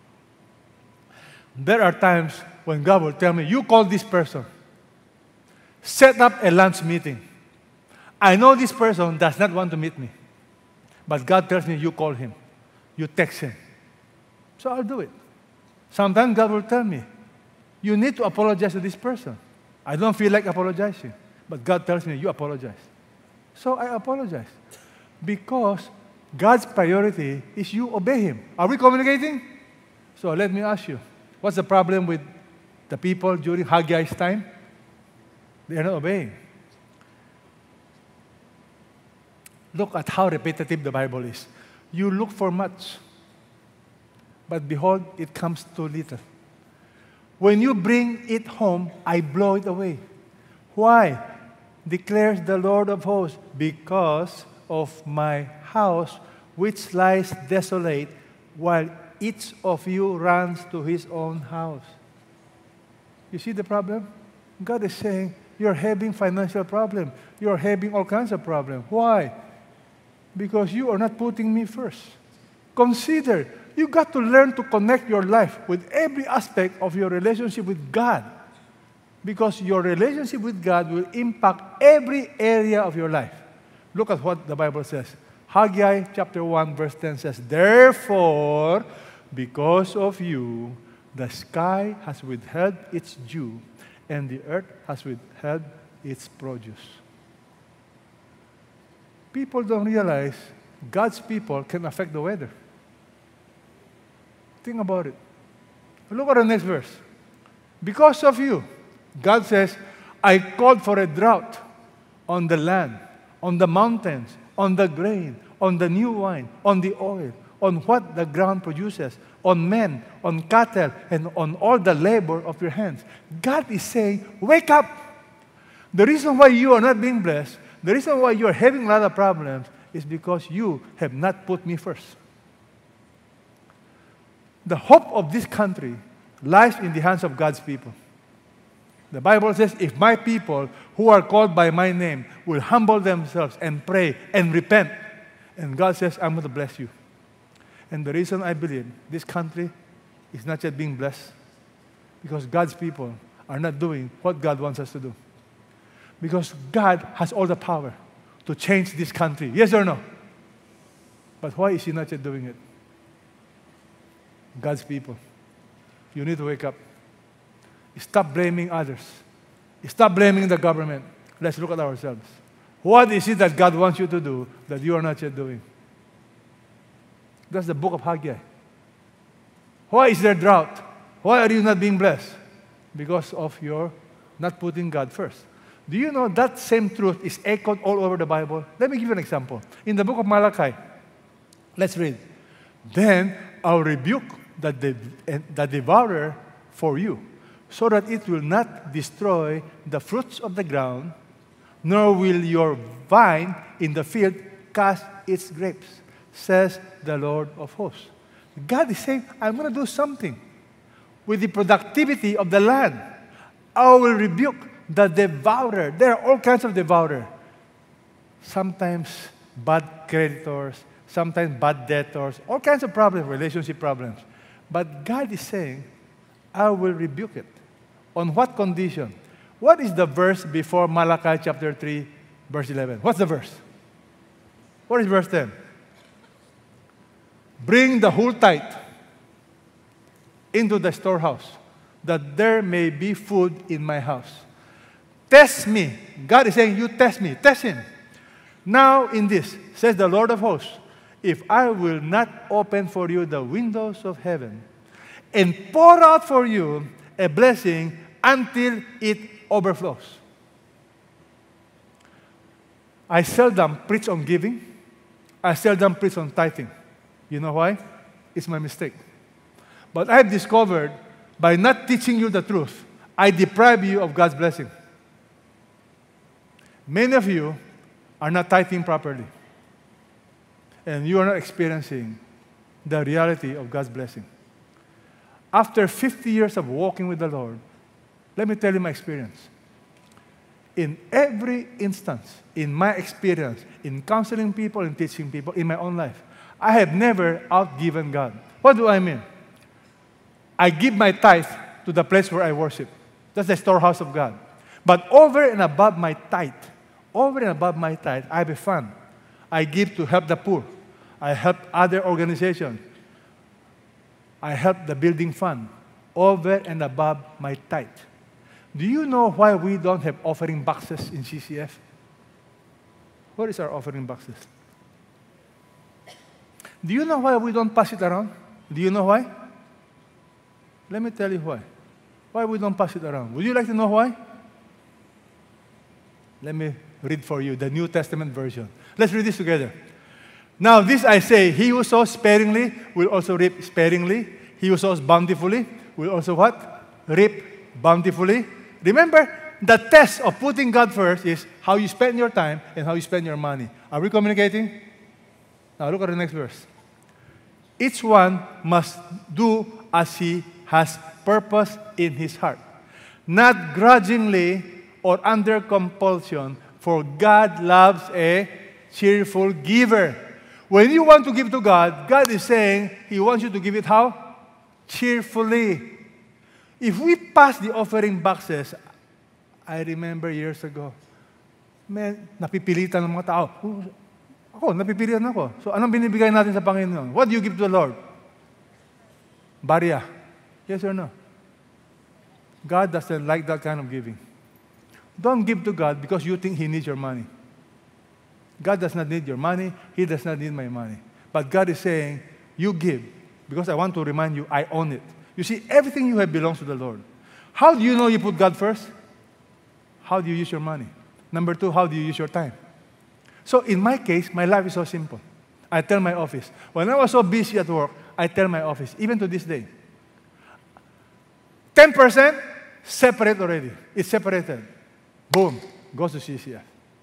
There are times when God will tell me, you call this person. Set up a lunch meeting. I know this person does not want to meet me. But God tells me, you call him. You text him. So I'll do it. Sometimes God will tell me, you need to apologize to this person. I don't feel like apologizing. But God tells me, you apologize. So I apologize. Because God's priority is you obey Him. Are we communicating? So let me ask you, what's the problem with the people during Haggai's time? They are not obeying. Look at how repetitive the Bible is. You look for much, but behold, it comes too little. When you bring it home, I blow it away. Why? Declares the Lord of hosts, because of my house which lies desolate, while each of you runs to his own house. You see the problem? God is saying, you're having financial problem. You're having all kinds of problem. Why? Because you are not putting me first. Consider, you got to learn to connect your life with every aspect of your relationship with God. Because your relationship with God will impact every area of your life. Look at what the Bible says. Haggai chapter 1 verse 10 says, therefore, because of you, the sky has withheld its dew, and the earth has withheld its produce. People don't realize God's people can affect the weather. Think about it. Look at the next verse. Because of you, God says, I called for a drought on the land, on the mountains, on the grain, on the new wine, on the oil, on what the ground produces, on men, on cattle, and on all the labor of your hands. God is saying, wake up. The reason why you are not being blessed, the reason why you are having a lot of problems is because you have not put me first. The hope of this country lies in the hands of God's people. The Bible says, if my people who are called by my name will humble themselves and pray and repent, and God says, I'm going to bless you. And the reason I believe this country is not yet being blessed, Because God's people are not doing what God wants us to do. Because God has all the power to change this country. Yes or no? But why is He not yet doing it? God's people, you need to wake up. Stop blaming others. Stop blaming the government. Let's look at ourselves. What is it that God wants you to do that you are not yet doing? That's the book of Haggai. Why is there drought? Why are you not being blessed? Because of your not putting God first. Do you know that same truth is echoed all over the Bible? Let me give you an example. In the book of Malachi, let's read. Then I'll rebuke the devourer for you, so that it will not destroy the fruits of the ground, nor will your vine in the field cast its grapes, says the Lord of hosts. God is saying, I'm going to do something with the productivity of the land. I will rebuke the devourer. There are all kinds of devourer. Sometimes bad creditors, sometimes bad debtors, all kinds of problems, relationship problems. But God is saying, I will rebuke it. On what condition? What is the verse before Malachi chapter 3, verse 11? What's the verse? What is verse 10? Bring the whole tithe into the storehouse, that there may be food in my house. Test me. God is saying, you test me. Test Him. Now in this, says the Lord of hosts, if I will not open for you the windows of heaven and pour out for you a blessing until it overflows. I seldom preach on giving. I seldom preach on tithing. You know why? It's my mistake. But I have discovered by not teaching you the truth, I deprive you of God's blessing. Many of you are not tithing properly. And you are not experiencing the reality of God's blessing. After 50 years of walking with the Lord, let me tell you my experience. In every instance, in my experience, in counseling people and teaching people, in my own life, I have never outgiven God. What do I mean? I give my tithe to the place where I worship. That's the storehouse of God. But over and above my tithe, I have a fund. I give to help the poor. I help other organizations. I help the building fund over and above my tithe. Do you know why we don't have offering boxes in CCF? Where is our offering boxes? Do you know why we don't pass it around? Do you know why? Let me tell you why. Why we don't pass it around. Would you like to know why? Let me read for you the New Testament version. Let's read this together. Now this I say, he who sows sparingly will also reap sparingly. He who sows bountifully will also what? Reap bountifully. Remember, the test of putting God first is how you spend your time and how you spend your money. Are we communicating? Now look at the next verse. Each one must do as he has purpose in his heart, not grudgingly or under compulsion, for God loves a cheerful giver. When you want to give to God, God is saying He wants you to give it how? Cheerfully. If we pass the offering boxes, I remember years ago, man, napipilitan ng mga tao. Ako, napipilitan ako. So, anong binibigay natin sa Panginoon? What do you give to the Lord? Barya. Yes or no? God doesn't like that kind of giving. Don't give to God because you think He needs your money. God does not need your money. He does not need my money. But God is saying, you give. Because I want to remind you, I own it. You see, everything you have belongs to the Lord. How do you know you put God first? How do you use your money? Number two, how do you use your time? So in my case, my life is so simple. I tell my office. When I was so busy at work, I tell my office, even to this day, 10% separate already. It's separated. Boom, goes to CCF.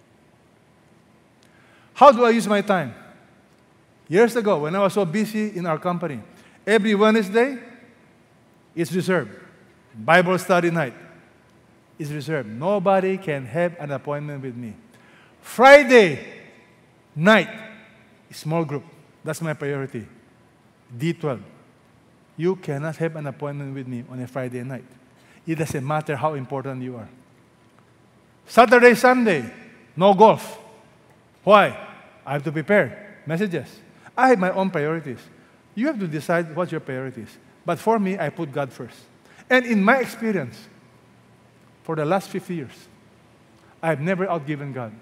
How do I use my time? Years ago, when I was so busy in our company, every Wednesday, it's reserved. Bible study night is reserved. Nobody can have an appointment with me. Friday night, small group. That's my priority. D12. You cannot have an appointment with me on a Friday night. It doesn't matter how important you are. Saturday, Sunday, no golf. Why? I have to prepare messages. I have my own priorities. You have to decide what your priorities. But for me, I put God first. And in my experience, for the last 50 years, I've never outgiven God.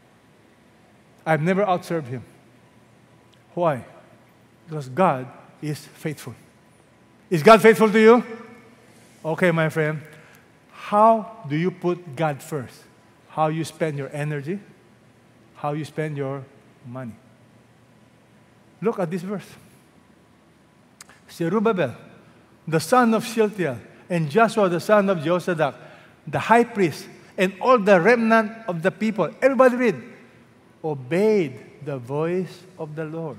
I've never outserved Him. Why? Because God is faithful. Is God faithful to you? Okay, my friend. How do you put God first? How you spend your energy? How you spend your money? Look at this verse. Zerubbabel, the son of Shealtiel, and Joshua, the son of Josadak, the high priest, and all the remnant of the people, everybody read, obeyed the voice of the Lord.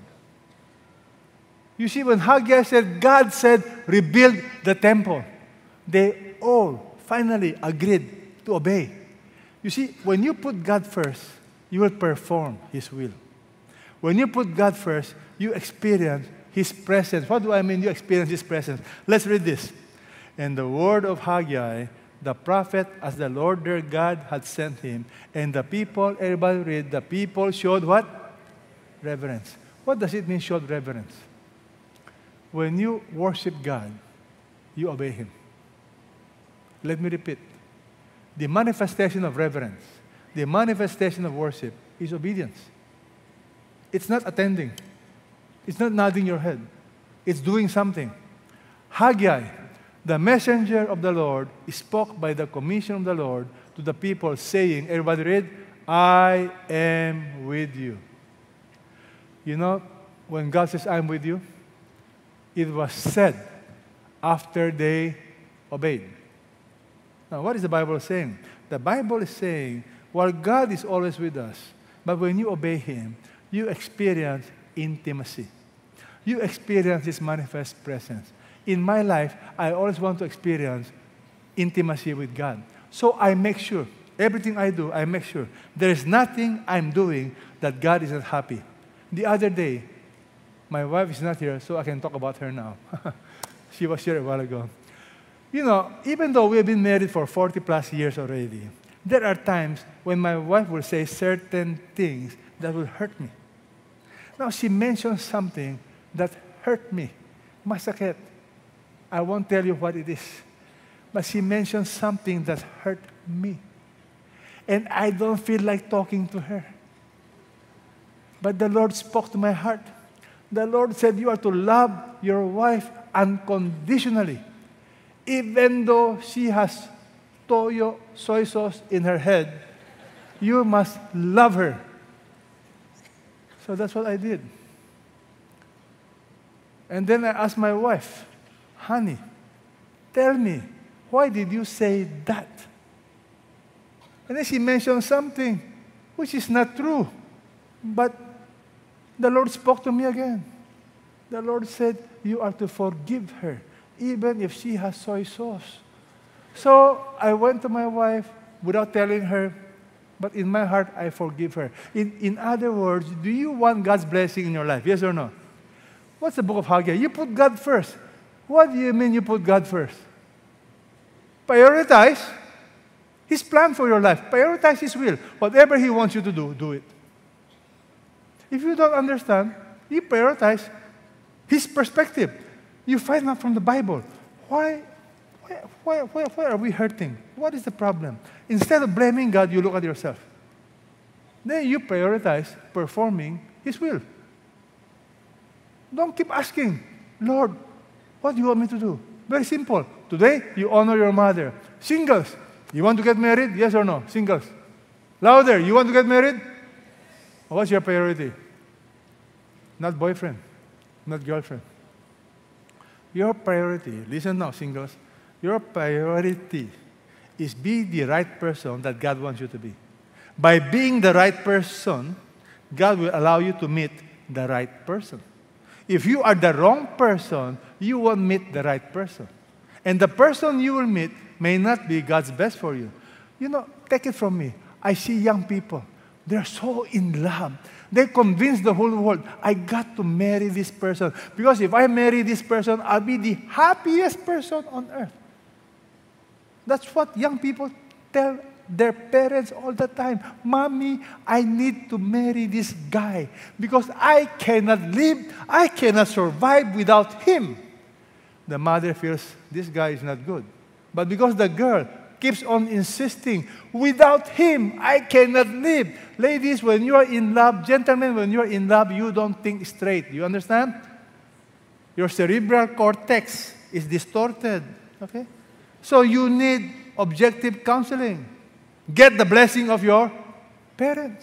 You see, when Haggai said, God said, rebuild the temple, they all finally agreed to obey. You see, when you put God first, you will perform His will. When you put God first, you experience His presence. What do I mean you experience His presence? Let's read this. And the word of Haggai, the prophet, as the Lord their God had sent him, and the people, everybody read, the people showed what? Reverence. What does it mean, showed reverence? When you worship God, you obey Him. Let me repeat. The manifestation of reverence, the manifestation of worship is obedience. It's not attending. It's not nodding your head. It's doing something. Haggai, the messenger of the Lord, spoke by the commission of the Lord to the people, saying, everybody read, I am with you. You know, when God says, I'm with you, it was said after they obeyed. Now, what is the Bible saying? The Bible is saying, while God is always with us, but when you obey Him, you experience intimacy. You experience His manifest presence. In my life, I always want to experience intimacy with God. So I make sure, everything I do, I make sure there is nothing I'm doing that God is not happy. The other day, my wife is not here, so I can talk about her now. She was here a while ago. You know, even though we have been married for 40 plus years already, there are times when my wife will say certain things that will hurt me. Now, she mentioned something that hurt me. Masakit. I won't tell you what it is. But she mentioned something that hurt me. And I don't feel like talking to her. But the Lord spoke to my heart. The Lord said, you are to love your wife unconditionally. Even though she has soy sauce in her head, you must love her. So that's what I did. And then I asked my wife, honey, tell me, why did you say that? And then she mentioned something which is not true. But the Lord spoke to me again. The Lord said, you are to forgive her, even if she has soy sauce. So I went to my wife without telling her, but in my heart, I forgive her. In other words, do you want God's blessing in your life? Yes or no? What's the book of Haggai? You put God first. What do you mean you put God first? Prioritize His plan for your life. Prioritize His will. Whatever He wants you to do, do it. If you don't understand, you prioritize His perspective. You find out from the Bible. Why are we hurting? What is the problem? Instead of blaming God, you look at yourself. Then you prioritize performing His will. Don't keep asking, Lord, what do you want me to do? Very simple. Today, you honor your mother. Singles, you want to get married? Yes or no? Singles. Louder, you want to get married? What's your priority? Not boyfriend, not girlfriend. Your priority, listen now, singles, your priority is be the right person that God wants you to be. By being the right person, God will allow you to meet the right person. If you are the wrong person, you won't meet the right person. And the person you will meet may not be God's best for you. You know, take it from me. I see young people. They're so in love. They convince the whole world, I got to marry this person. Because if I marry this person, I'll be the happiest person on earth. That's what young people tell their parents all the time. Mommy, I need to marry this guy because I cannot live, I cannot survive without him. The mother feels this guy is not good. But because the girl keeps on insisting, without him, I cannot live. Ladies, when you are in love, gentlemen, when you are in love, you don't think straight. You understand? Your cerebral cortex is distorted. Okay? So you need objective counseling. Get the blessing of your parents.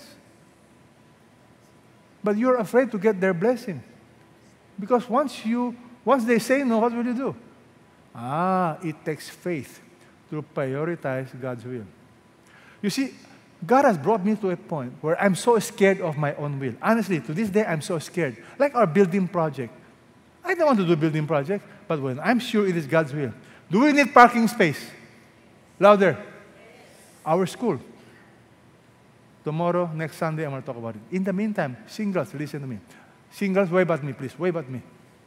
But you're afraid to get their blessing. Because once they say no, what will you do? It takes faith to prioritize God's will. You see, God has brought me to a point where I'm so scared of my own will. Honestly, to this day, I'm so scared. Like our building project. I don't want to do a building project, but when I'm sure it is God's will. Do we need parking space? Louder. Our school. Tomorrow, next Sunday, I'm going to talk about it. In the meantime, singles, listen to me. Singles, wave at me, please. Wave at me.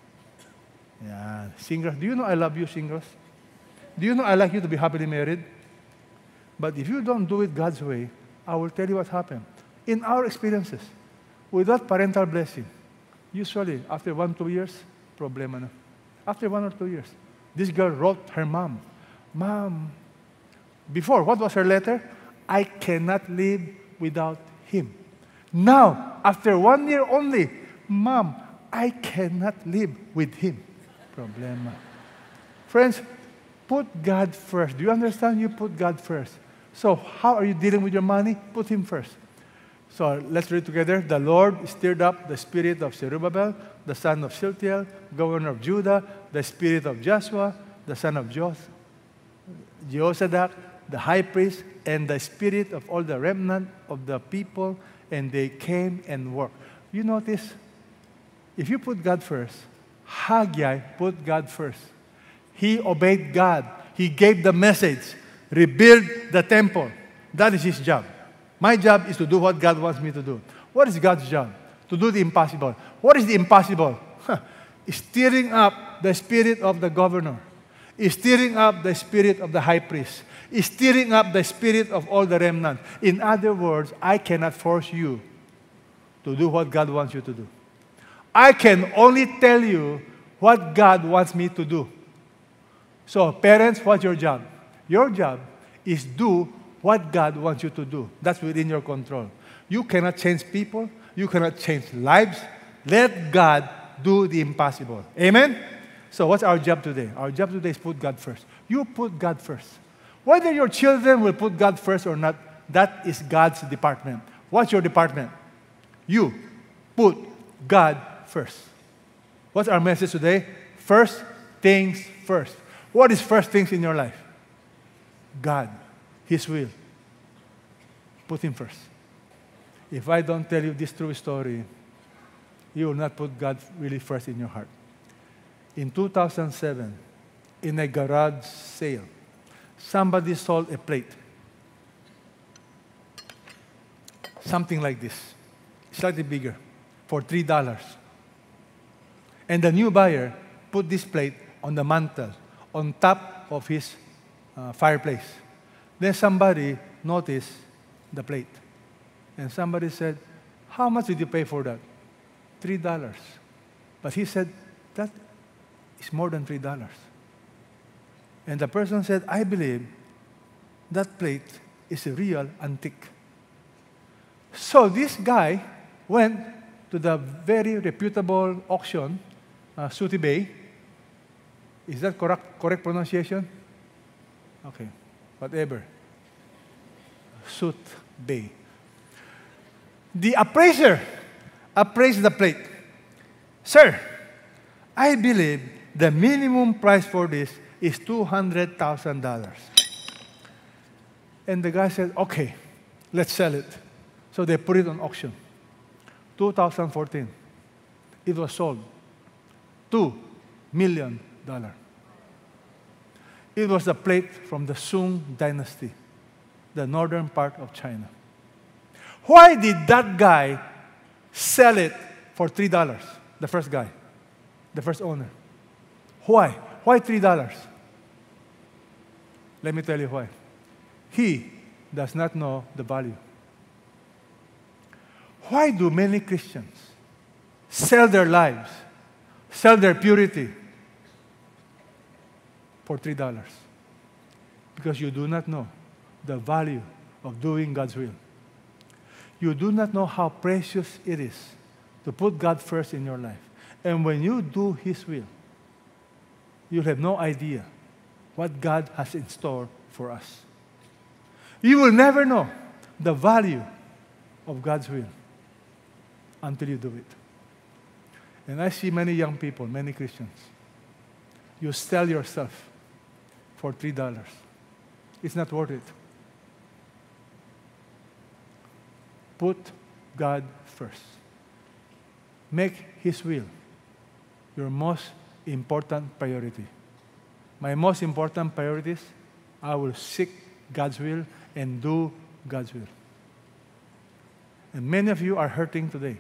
Yeah, singles. Do you know I love you, singles? Do you know I like you to be happily married? But if you don't do it God's way, I will tell you what happened. In our experiences, without parental blessing, usually after 1-2 years, problema na. After 1 or 2 years, this girl wrote her mom, Mom, before, what was her letter? I cannot live without him. Now, after 1 year only, Mom, I cannot live with him. Problema. Friends, put God first. Do you understand? You put God first. So how are you dealing with your money? Put him first. So let's read together. The Lord stirred up the spirit of Zerubbabel, the son of Shealtiel, governor of Judah, the spirit of Joshua, the son of Jehozadak, the high priest, and the spirit of all the remnant of the people, and they came and worked. You notice, if you put God first, Haggai put God first. He obeyed God. He gave the message. Rebuild the temple. That is his job. My job is to do what God wants me to do. What is God's job? To do the impossible. What is the impossible? Stirring up the spirit of the governor. Stirring up the spirit of the high priest. Stirring up the spirit of all the remnant. In other words, I cannot force you to do what God wants you to do. I can only tell you what God wants me to do. So, parents, what's your job? Your job is do what God wants you to do. That's within your control. You cannot change people. You cannot change lives. Let God do the impossible. Amen? So what's our job today? Our job today is put God first. You put God first. Whether your children will put God first or not, that is God's department. What's your department? You put God first. What's our message today? First things first. What is first things in your life? God, his will. Put him first. If I don't tell you this true story, you will not put God really first in your heart. In 2007, in a garage sale, somebody sold a plate. Something like this, slightly bigger, for $3. And the new buyer put this plate on the mantle, on top of his fireplace. Then somebody noticed the plate. And somebody said, how much did you pay for that? $3. But he said, that is more than $3. And the person said, I believe that plate is a real antique. So this guy went to the very reputable auction, Sotheby. Is that correct pronunciation? Okay, whatever. Sotheby. The appraiser appraised the plate. Sir, I believe the minimum price for this is $200,000. And the guy said, okay, let's sell it. So they put it on auction. 2014, it was sold. $2 million. It was a plate from the Sung dynasty, the northern part of China. Why did that guy sell it for $3? The first guy, the first owner. Why? Why $3? Let me tell you why. He does not know the value. Why do many Christians sell their lives, sell their purity for $3? Because you do not know the value of doing God's will. You do not know how precious it is to put God first in your life. And when you do His will, you'll have no idea what God has in store for us. You will never know the value of God's will until you do it. And I see many young people, many Christians, you sell yourself for $3. It's not worth it. Put God first. Make His will your most important priority. My most important priorities, I will seek God's will and do God's will. And many of you are hurting today.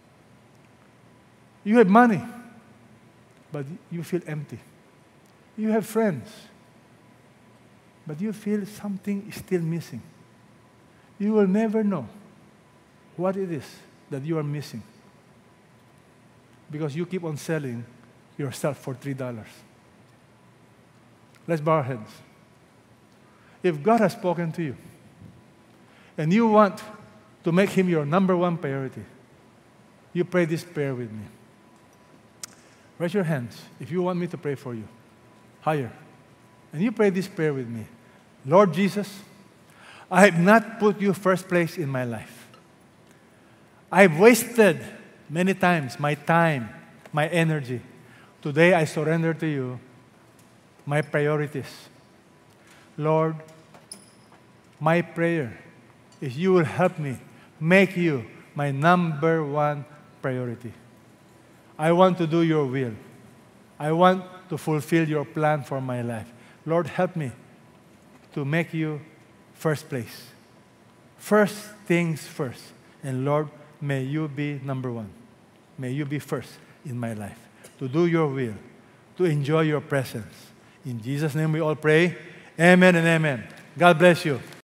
You have money, but you feel empty. You have friends, but you feel something is still missing. You will never know what it is that you are missing because you keep on selling yourself for $3. Let's bow our heads. If God has spoken to you and you want to make Him your number one priority, you pray this prayer with me. Raise your hands if you want me to pray for you. Higher. And you pray this prayer with me. Lord Jesus, I have not put you first place in my life. I've wasted many times my time, my energy. Today I surrender to you my priorities. Lord, my prayer is you will help me make you my number one priority. I want to do your will. I want to fulfill your plan for my life. Lord, help me to make you first place. First things first. And Lord, may you be number one. May you be first in my life. To do your will. To enjoy your presence. In Jesus' name we all pray. Amen and amen. God bless you.